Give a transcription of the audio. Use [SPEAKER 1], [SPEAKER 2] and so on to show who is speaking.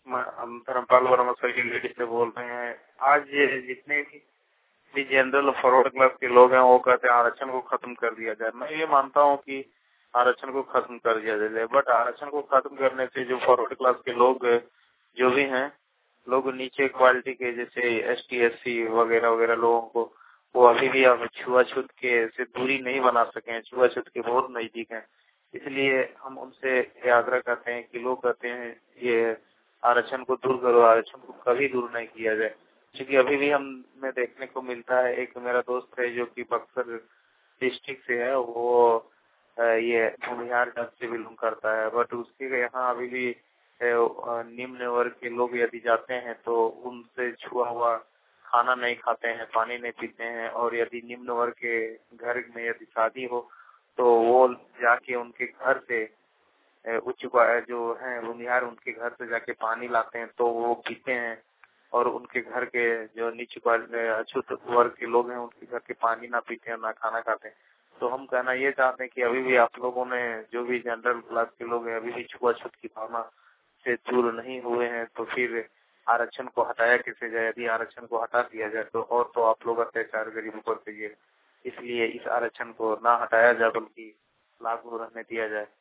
[SPEAKER 1] हम Dharmpal Verma sir lady से बोल रहे हैं। आज ये जितने भी जनरल फॉरवर्ड क्लास के लोग हैं वो कहते हैं आरक्षण को खत्म कर दिया जाए। मैं ये मानता हूँ कि आरक्षण को खत्म कर दिया जाए, बट आरक्षण को खत्म करने से जो फॉरवर्ड क्लास के लोग जो भी हैं, लोग नीचे क्वालिटी के जैसे ST SC वगैरह वगैरह लोगों को वो अभी भी अब छुआछूत के से दूरी नहीं बना सके हैं, छुआछूत के बहुत नजदीक हैं। इसलिए हम उनसे ये आग्रह करते हैं कि लोग कहते हैं ये आरक्षण को दूर करो, आरक्षण को कभी दूर नहीं किया जाए। क्योंकि अभी भी हमें देखने को मिलता है, एक मेरा दोस्त है जो कि बक्सर डिस्ट्रिक्ट से है, वो ये बिहार जात से बिलोंग करता है, बट उसके यहाँ अभी भी निम्न वर्ग के लोग यदि जाते हैं तो उनसे छुआ हुआ खाना नहीं खाते हैं, पानी नहीं पीते हैं। और यदि निम्न वर्ग के घर में यदि शादी हो तो वो जाके उनके घर से उच्च जो है भूमिहार उनके घर से जाके पानी लाते हैं तो वो पीते हैं। और उनके घर के जो नीचे अछूत वर्ग के लोग हैं उनके घर के पानी ना पीते हैं, ना खाना खाते हैं। तो हम कहना ये चाहते हैं कि अभी भी आप लोगों ने जो भी जनरल क्लास के लोग हैं अभी भी छुआछूत की भावना से दूर नहीं हुए हैं, तो फिर आरक्षण को हटाया कैसे जाए। यदि आरक्षण को हटा दिया जाए तो और तो आप लोग अत्याचार गरीबों पर करिए, इसलिए इस आरक्षण को ना हटाया जाए बल्कि लागू रहने दिया जाए।